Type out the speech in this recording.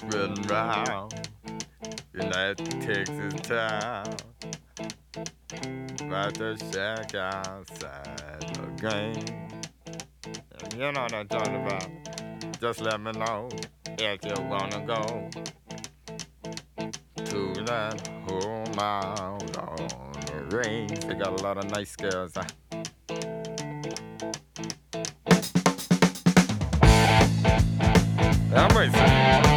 riding round in that Texas town. About to shack outside the game. And you know what I'm talking about. Just let me know if you wanna go to that whole mile on the range. They got a lot of nice scales. I'm racing.